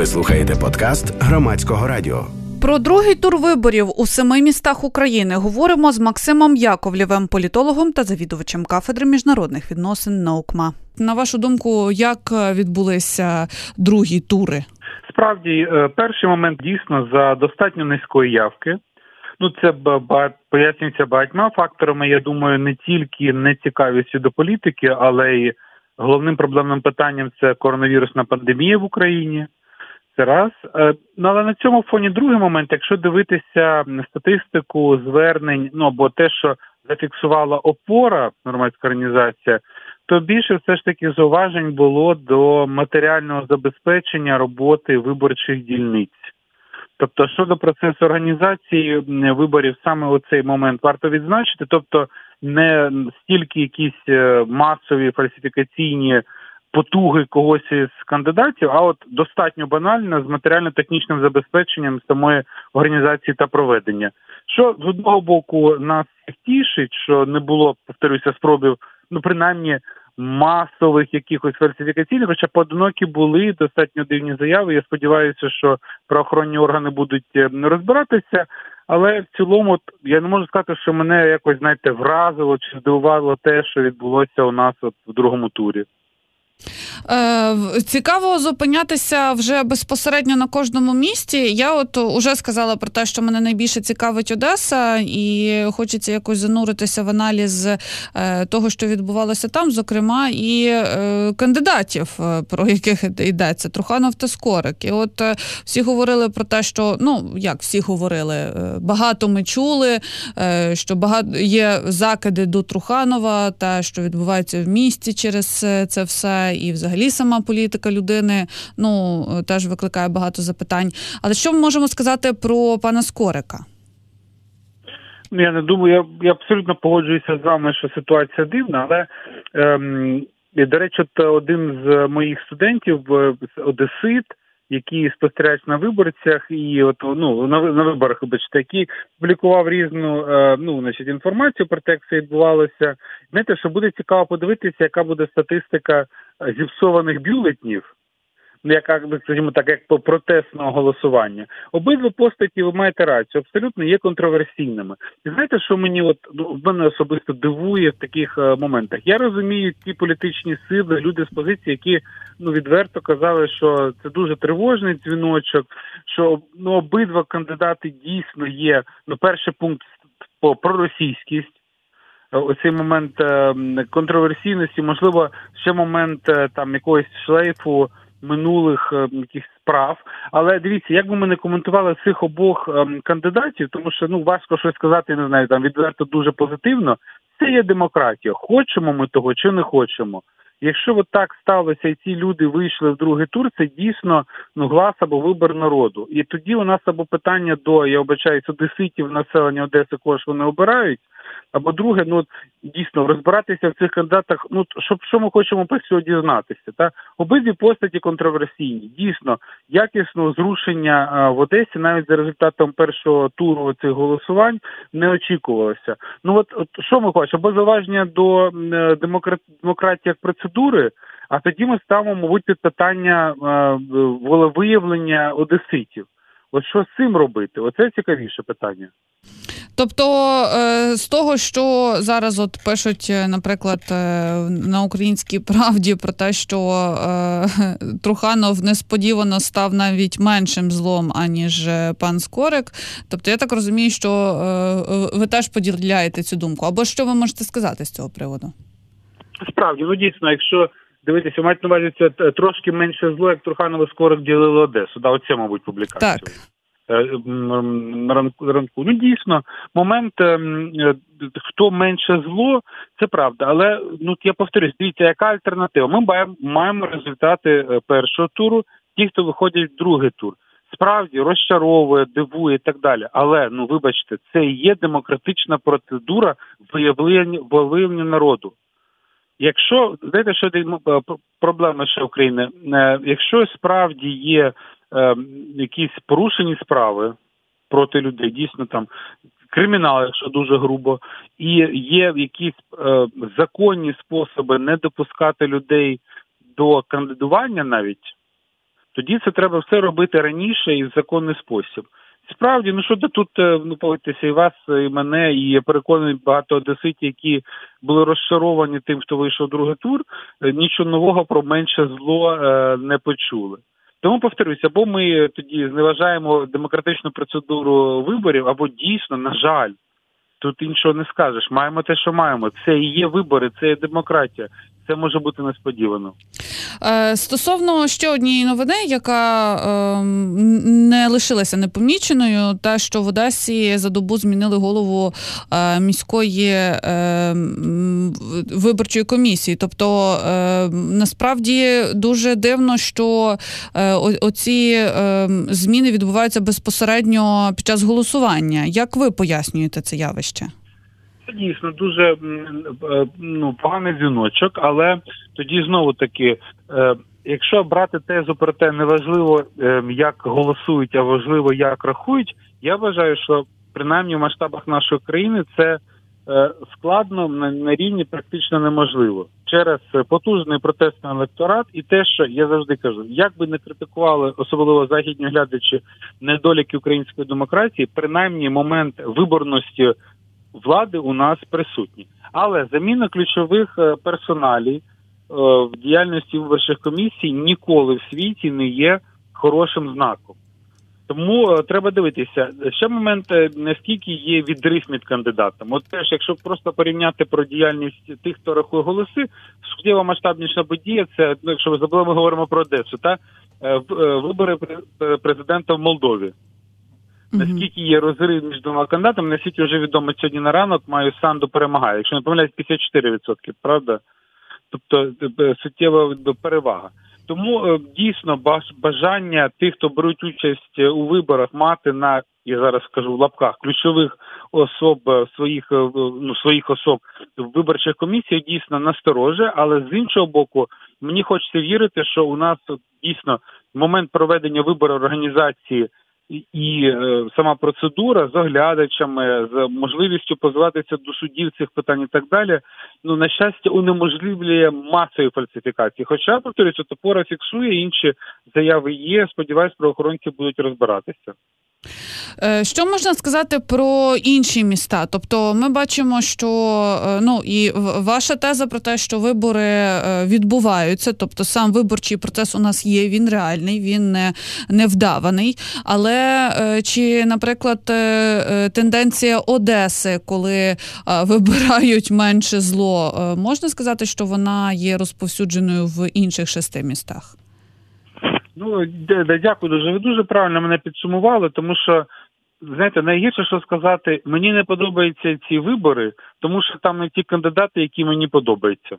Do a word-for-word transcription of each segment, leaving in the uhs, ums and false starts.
Ви слухаєте подкаст Громадського радіо. Про другий тур виборів у семи містах України говоримо з Максимом Яковлєвим, політологом та завідувачем кафедри міжнародних відносин НАУКМА. На вашу думку, як відбулися другі тури? Справді, перший момент дійсно за достатньо низької явки. Ну, це пояснюється багатьма факторами. Я думаю, не тільки нецікавістю до політики, але й головним проблемним питанням – це коронавірусна пандемія в Україні. Це раз. Ну, але на цьому фоні другий момент, якщо дивитися статистику звернень, ну, або те, що зафіксувала опора, громадська організація, то більше все ж таки зауважень було до матеріального забезпечення роботи виборчих дільниць. Тобто, щодо процесу організації виборів, саме у цей момент варто відзначити, тобто не стільки якісь масові фальсифікаційні потуги когось із кандидатів, а от достатньо банально з матеріально-технічним забезпеченням самої організації та проведення. Що з одного боку нас тішить, що не було, повторюся, спробів, ну принаймні, масових якихось фальсифікаційних, хоча поодинокі були достатньо дивні заяви. Я сподіваюся, що правоохоронні органи будуть розбиратися, але в цілому я не можу сказати, що мене якось, знаєте, вразило чи здивувало те, що відбулося у нас от в другому турі. Е, цікаво зупинятися вже безпосередньо на кожному місті. Я от уже сказала про те, що мене найбільше цікавить Одеса, і хочеться якось зануритися в аналіз е, того, що відбувалося там, зокрема і е, кандидатів, про яких йдеться, Труханов та Скорик. І от е, всі говорили про те, що, ну, як всі говорили, е, багато ми чули, е, що багато є закиди до Труханова, та що відбувається в місті через це все. І взагалі сама політика людини, ну, теж викликає багато запитань. Але що ми можемо сказати про пана Скорика? Ну, я не думаю, я, я абсолютно погоджуюся з вами, що ситуація дивна, але, ем, до речі, от один з моїх студентів, одесит, який спостерігають на виборцях і от, ну, на, на виборах, вибачте, який публікував різну е, ну, значить, інформацію про те, як це відбувалося. Знаєте, що буде цікаво подивитися, яка буде статистика зіпсованих бюлетнів, яка, скажімо так, як по протестного голосування. Обидва постаті, ви маєте рацію, абсолютно є контроверсійними. І знаєте, що мені от, ну, мене особисто дивує в таких е, моментах? Я розумію ті політичні сили, люди з позиції, які, ну, відверто казали, що це дуже тривожний дзвіночок, що, ну, обидва кандидати дійсно є, ну, перший пункт по проросійськість, оцей момент е, контроверсійності, можливо, ще момент е, там якогось шлейфу минулих е, якихось справ. Але дивіться, як би ми не коментували цих обох е, кандидатів, тому що, ну, важко щось сказати, не знаю, там відверто дуже позитивно, це є демократія. Хочемо ми того чи не хочемо. Якщо от так сталося і ці люди вийшли в другий тур, це дійсно, ну, глас або вибір народу. І тоді у нас або питання до, я вибачаюсь, одеситів, населення Одеси, кого ж вони обирають, або друге, ну, дійсно, розбиратися в цих кандидатах, ну, щоб, що ми хочемо про цього дізнатися, та? Обидві постаті контроверсійні. Дійсно, якісного зрушення а, в Одесі навіть за результатом першого туру цих голосувань не очікувалося. Ну, от, от що ми хочемо? Або зауваження до е, демократ, демократії як процедури, а тоді ми ставимо, мабуть, під питання е, волевиявлення одеситів. От що з цим робити? Оце цікавіше питання. Тобто з того, що зараз от пишуть, наприклад, на «Українській правді» про те, що Труханов несподівано став навіть меншим злом, аніж пан Скорик. Тобто я так розумію, що ви теж поділяєте цю думку. Або що ви можете сказати з цього приводу? Справді, ну дійсно, якщо дивитися, мають на увазі це трошки менше зло, як Труханов і Скорик ділили Одесу. Да, оце, мабуть, публікація. Так. На ранку. Ну, дійсно, момент, хто менше зло, це правда. Але, ну, я повторюсь, дивіться, яка альтернатива? Ми маємо результати першого туру, ті, хто виходять в другий тур. Справді, розчаровує, дивує і так далі. Але, ну, вибачте, це і є демократична процедура виявлення, виявлення народу. Якщо, знаєте, що проблема ще України? Якщо справді є е, якісь порушені справи проти людей, дійсно там кримінал, якщо дуже грубо, і є якісь е, законні способи не допускати людей до кандидування навіть, тоді це треба все робити раніше і в законний спосіб. Справді, ну що тут, ну, погодьтеся, і вас, і мене, і я переконаний, багато одеситів, які були розчаровані тим, хто вийшов в другий тур, нічого нового про менше зло е, не почули. Тому, повторюся, або ми тоді зневажаємо демократичну процедуру виборів, або дійсно, на жаль, тут іншого не скажеш. Маємо те, що маємо. Це і є вибори, це є демократія. Це може бути несподівано. Стосовно ще однієї новини, яка е, не лишилася непоміченою, те, що в Одесі за добу змінили голову е, міської е, виборчої комісії. Тобто, е, насправді, дуже дивно, що е, оці е, зміни відбуваються безпосередньо під час голосування. Як ви пояснюєте це явище? Це дійсно дуже ну, поганий дзвіночок, але тоді знову-таки, е, якщо брати тезу про те, неважливо, е, як голосують, а важливо, як рахують, я вважаю, що принаймні в масштабах нашої країни це е, складно на, на рівні практично неможливо. Через потужний протестний електорат і те, що я завжди кажу, як би не критикували, особливо західні глядачі, недоліки української демократії, принаймні момент виборності влади у нас присутні. Але заміна ключових персоналій в діяльності виборчих комісій ніколи в світі не є хорошим знаком. Тому треба дивитися. Ще момент, наскільки є відрив між кандидатами. От теж, якщо просто порівняти про діяльність тих, хто рахує голоси, суттєво масштабніша подія, це, ну, якщо ви забули, ми говоримо про Одесу, та вибори президента в Молдові. Наскільки є розрив між двома кандидатами, наскільки вже відомо сьогодні на ранок, Майю Санду перемагає. Якщо не помиляюсь, п'ятдесят чотири відсотки, правда? Тобто суттєва перевага. Тому дійсно бажання тих, хто беруть участь у виборах, мати на, я зараз скажу в лапках, ключових особ, своїх, ну, своїх особ в виборчих комісіях дійсно настороже, але з іншого боку, мені хочеться вірити, що у нас дійсно момент проведення виборів організації І, і е, сама процедура з оглядачами, з можливістю позиватися до судів цих питань і так далі, ну, на щастя, унеможливлює масові фальсифікації. Хоча, повторюся, ТОПОРА фіксує, інші заяви є, сподіваюсь, правоохоронці будуть розбиратися. Що можна сказати про інші міста? Тобто ми бачимо, що ну і ваша теза про те, що вибори відбуваються, тобто сам виборчий процес у нас є, він реальний, він не, не вдаваний. Але чи, наприклад, тенденція Одеси, коли вибирають менше зло, можна сказати, що вона є розповсюдженою в інших шести містах? Ну, дякую дуже. Ви дуже правильно мене підсумували, тому що, знаєте, найгірше, що сказати, мені не подобаються ці вибори, тому що там не ті кандидати, які мені подобаються.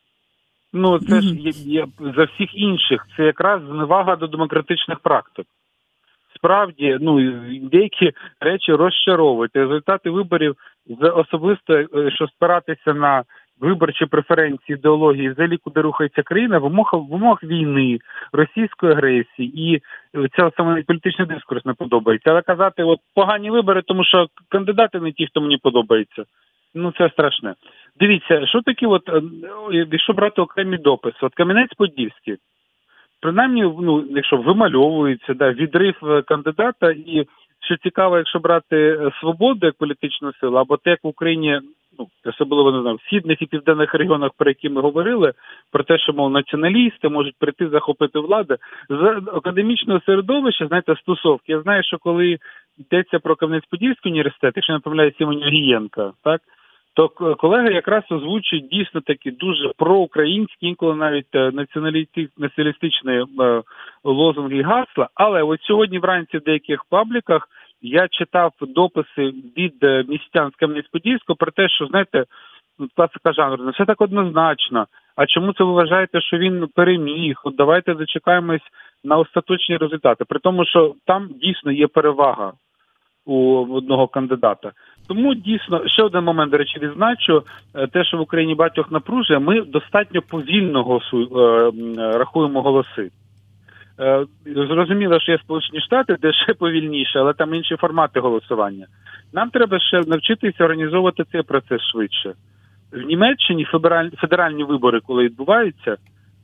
Ну, це ж є, є, за всіх інших, це якраз зневага до демократичних практик. Справді, ну, деякі речі розчаровують. Результати виборів, особисто, що спиратися на виборчі преференції, ідеології, взагалі, куди рухається країна, в умовах, в умовах війни, російської агресії, і ця саме політичний дискурс не подобається. Але казати, от погані вибори, тому що кандидати не ті, хто мені подобається, ну це страшне. Дивіться, що таке, от, якщо брати окремі дописи, от Кам'янець-Подільський, принаймні, ну, якщо вимальовується, да, відрив кандидата, і що цікаво, якщо брати свободу як політичну силу, або те, як в Україні, ну, особливо, не знаю, в східних і південних регіонах, про які ми говорили, про те, що, мов, націоналісти можуть прийти захопити владу. З академічного середовища, знаєте, стосовки. Я знаю, що коли йдеться про Кам'янець-Подільський університет, якщо не помиляюсь, імені Огієнка, так, то колеги якраз озвучують дійсно такі дуже проукраїнські, інколи навіть націоналістичні лозунги і гасла. Але от сьогодні вранці в деяких пабліках я читав дописи від містян з Кам'янець-Подільського про те, що, знаєте, класика жанру, не все так однозначно. А чому це ви вважаєте, що він переміг? От давайте зачекаємось на остаточні результати. При тому, що там дійсно є перевага у одного кандидата. Тому дійсно, ще один момент, до речі, відзначу, те, що в Україні багатьох напружує, ми достатньо повільно голосу, е, рахуємо голоси. Е, зрозуміло, що є Сполучені Штати, де ще повільніше, але там інші формати голосування. Нам треба ще навчитися організовувати цей процес швидше. В Німеччині федеральні, федеральні вибори, коли відбуваються,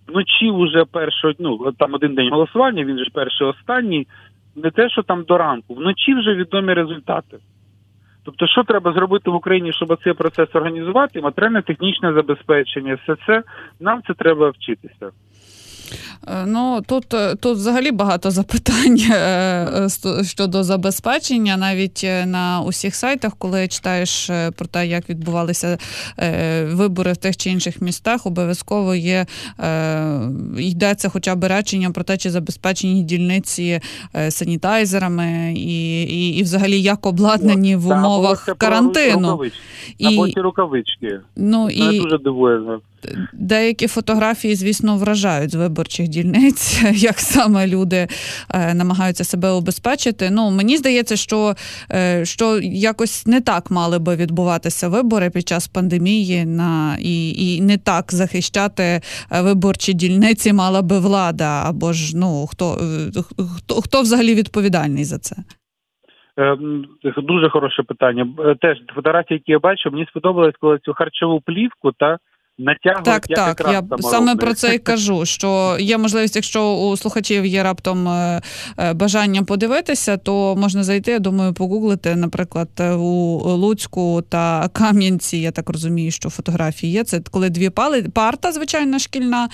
вночі вже першого, ну, там один день голосування, він же перший останній, не те, що там до ранку, вночі вже відомі результати. Тобто, що треба зробити в Україні, щоб цей процес організувати? Матеріально-технічне забезпечення, все це, нам це треба вчитися. Ну, тут, тут взагалі багато запитань щодо забезпечення. Навіть на усіх сайтах, коли читаєш про те, як відбувалися вибори в тих чи інших містах, обов'язково є, йдеться хоча б речення про те, чи забезпечені дільниці санітайзерами і, і, і взагалі як обладнані в умовах карантину. І, або ці рукавички. Ну, і... дуже дивує. Деякі фотографії, звісно, вражають з виборчих дільниць, як саме люди е, намагаються себе убезпечити. Ну, мені здається, що, е, що якось не так мали би відбуватися вибори під час пандемії на, і, і не так захищати виборчі дільниці мала би влада, або ж, ну, хто, хто, хто взагалі відповідальний за це? Дуже хороше питання. Теж фотографії, які я бачив, мені сподобалось, коли цю харчову плівку та натягують, так, як так, я саме про це і кажу, що є можливість, якщо у слухачів є раптом бажання подивитися, то можна зайти, я думаю, погуглити, наприклад, у Луцьку та Кам'янці, я так розумію, що фотографії є, це коли дві пали, парта, звичайно, шкільна,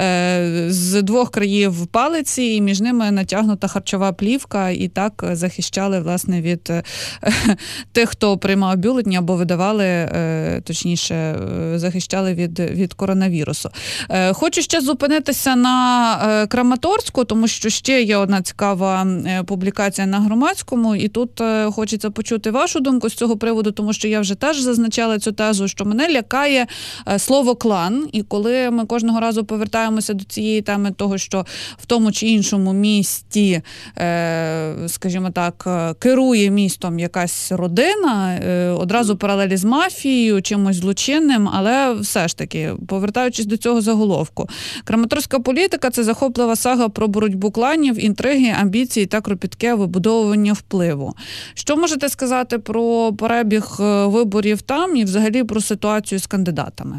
з двох країв палиці, і між ними натягнута харчова плівка, і так захищали, власне, від тих, хто приймав бюлетені або видавали, точніше, захищали від від коронавірусу. Хочу ще зупинитися на Краматорську, тому що ще є одна цікава публікація на Громадському, і тут хочеться почути вашу думку з цього приводу, тому що я вже теж зазначала цю тезу, що мене лякає слово «клан», і коли ми кожного разу повертаємося до цієї теми того, що в тому чи іншому місті, скажімо так, керує містом якась родина, одразу паралелі з мафією, чимось злочинним, але все ж таки, повертаючись до цього заголовку. Краматорська політика – це захоплива сага про боротьбу кланів, інтриги, амбіції та кропітке вибудовування впливу. Що можете сказати про перебіг виборів там і взагалі про ситуацію з кандидатами?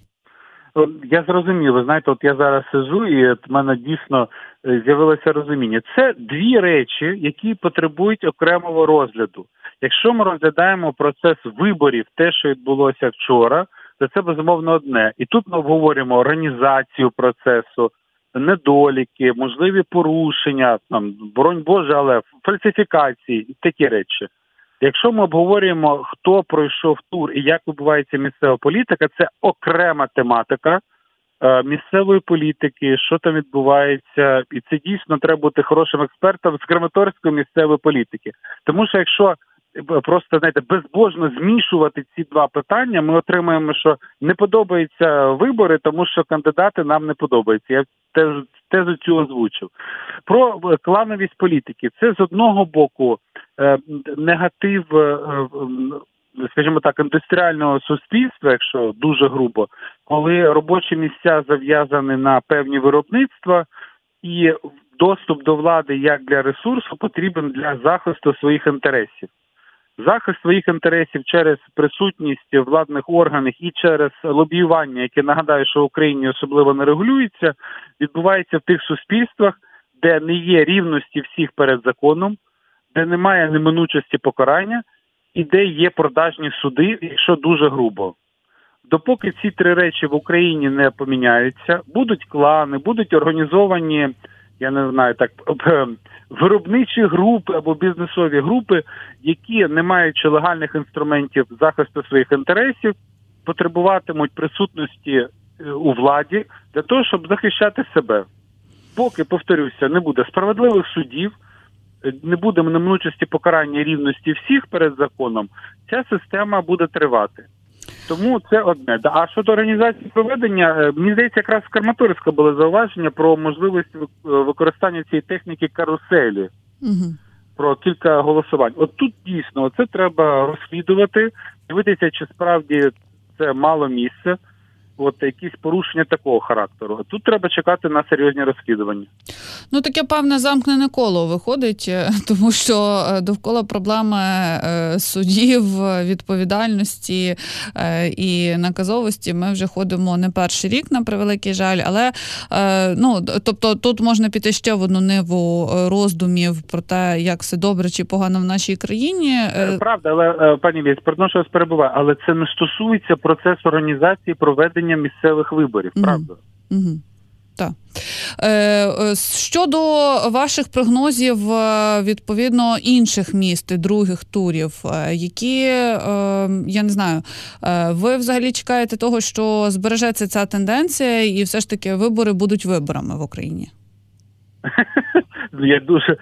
Я зрозумів. Ви знаєте, от я зараз сиджу, і от в мене дійсно з'явилося розуміння. Це дві речі, які потребують окремого розгляду. Якщо ми розглядаємо процес виборів, те, що відбулося вчора, то це, безумовно, одне. І тут ми обговорюємо організацію процесу, недоліки, можливі порушення, там, боронь Боже, але фальсифікації і такі речі. Якщо ми обговорюємо, хто пройшов тур і як відбувається місцева політика, це окрема тематика е, місцевої політики, що там відбувається. І це дійсно треба бути хорошим експертом з краматорської місцевої політики. Тому що якщо просто, знаєте, безбожно змішувати ці два питання, ми отримаємо, що не подобаються вибори, тому що кандидати нам не подобаються. Я теж тезу цю озвучив. Про клановість політики. Це з одного боку е, негатив, е, скажімо так, індустріального суспільства, якщо дуже грубо, коли робочі місця зав'язані на певні виробництва, і доступ до влади як для ресурсу потрібен для захисту своїх інтересів. Захист своїх інтересів через присутність владних органів і через лобіювання, яке, нагадаю, що в Україні особливо не регулюється, відбувається в тих суспільствах, де не є рівності всіх перед законом, де немає неминучості покарання і де є продажні суди, якщо дуже грубо. Допоки ці три речі в Україні не поміняються, будуть клани, будуть організовані, я не знаю, так, виробничі групи або бізнесові групи, які, не маючи легальних інструментів захисту своїх інтересів, потребуватимуть присутності у владі для того, щоб захищати себе. Поки, повторюся, не буде справедливих судів, не буде неминучості покарання рівності всіх перед законом, ця система буде тривати. Тому це одне. А щодо організації проведення, мені здається, якраз з Краматорська було зауваження про можливість використання цієї техніки каруселі, угу. Про кілька голосувань. От тут дійсно це треба розслідувати, дивитися, чи справді це мало місце. от якісь порушення такого характеру. Тут треба чекати на серйозні розслідування. Ну, таке певне замкнене коло виходить, тому що довкола проблеми судів, відповідальності і наказовості ми вже ходимо не перший рік, на превеликий жаль, але, ну, тобто тут можна піти ще в одну ниву роздумів про те, як все добре чи погано в нашій країні. Правда, але, пані Вісь, передно, що вас перебуваю, але це не стосується процесу організації проведення місцевих виборів, правда? Угу. Угу. Так. Е, щодо ваших прогнозів, відповідно, інших міст і других турів, які, е, я не знаю, е, ви взагалі чекаєте того, що збережеться ця тенденція і все ж таки вибори будуть виборами в Україні? Я дуже...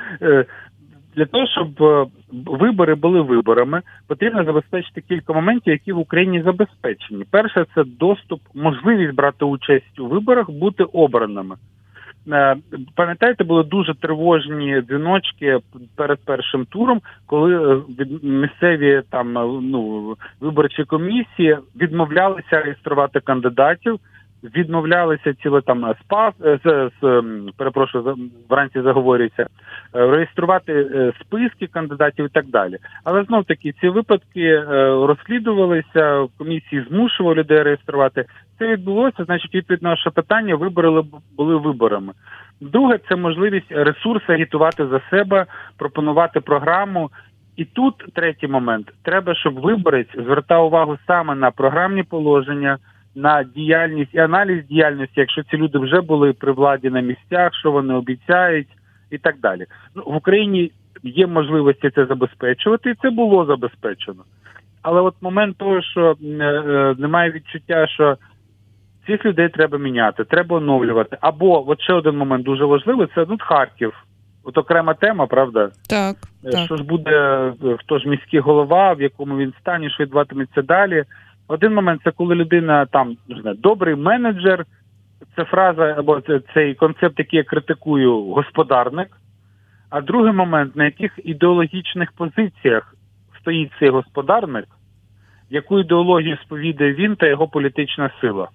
Для того, щоб вибори були виборами, потрібно забезпечити кілька моментів, які в Україні забезпечені. Перше – це доступ, можливість брати участь у виборах, бути обраними. Пам'ятаєте, були дуже тривожні дзвіночки перед першим туром, коли місцеві там, ну, виборчі комісії відмовлялися реєструвати кандидатів, відмовлялися ціле там спас, з, з, перепрошую, вранці заговорюється, реєструвати списки кандидатів і так далі. Але знов-таки ці випадки розслідувалися, комісії змушували людей реєструвати. Це відбулося, значить, відповідь на ваше питання, вибори були виборами. Друге, це можливість ресурси агітувати за себе, пропонувати програму. І тут третій момент. Треба, щоб виборець звертав увагу саме на програмні положення, на діяльність і аналіз діяльності, якщо ці люди вже були при владі на місцях, що вони обіцяють і так далі. Ну, в Україні є можливості це забезпечувати, і це було забезпечено. Але от момент того, що е, е, немає відчуття, що цих людей треба міняти, треба оновлювати. Або, от ще один момент дуже важливий, це тут Харків. От окрема тема, правда? Так, так. Що ж буде, хто ж міський голова, в якому він стані, що відбуватиметься далі. Один момент – це коли людина там, не знаю, добрий менеджер, це фраза, або це, цей концепт, який я критикую, господарник. А другий момент – на яких ідеологічних позиціях стоїть цей господарник, яку ідеологію сповідає він та його політична сила.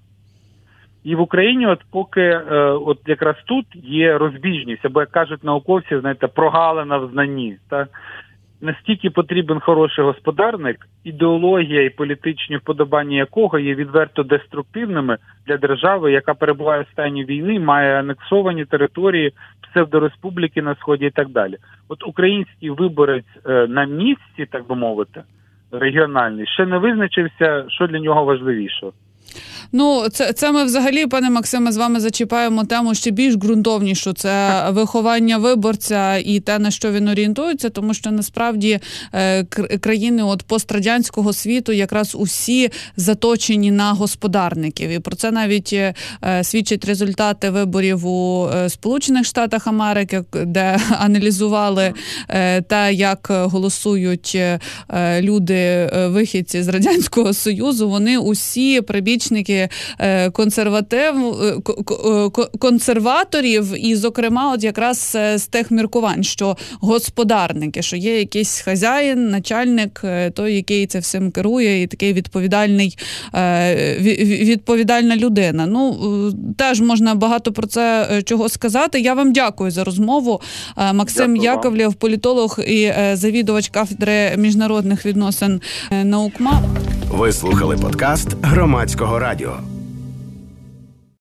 І в Україні от поки, от якраз тут є розбіжність, або, як кажуть науковці, знаєте, прогалина в знанні. Та? Настільки потрібен хороший господарник, ідеологія і політичні вподобання якого є відверто деструктивними для держави, яка перебуває в стані війни, має анексовані території, псевдореспубліки на Сході і так далі. От український виборець на місці, так би мовити, регіональний, ще не визначився, що для нього важливіше. Ну, це, це ми взагалі, пане Максиме, з вами зачіпаємо тему ще більш ґрунтовнішу. Це виховання виборця і те, на що він орієнтується, тому що насправді е, країни от пострадянського світу якраз усі заточені на господарників. І про це навіть е, свідчать результати виборів у е, Сполучених Штатах Америки, де аналізували е, те, як голосують е, люди, вихідці з Радянського Союзу. Вони усі прибічники консерватив, консерваторів і, зокрема, от якраз з тих міркувань, що господарники, що є якийсь хазяїн, начальник, той, який це всім керує, і такий відповідальний, відповідальна людина. Ну, теж можна багато про це чого сказати. Я вам дякую за розмову. Максим дякую Яковлєв, політолог і завідувач кафедри міжнародних відносин НАУКМА. Ви слухали подкаст Громадського радіо.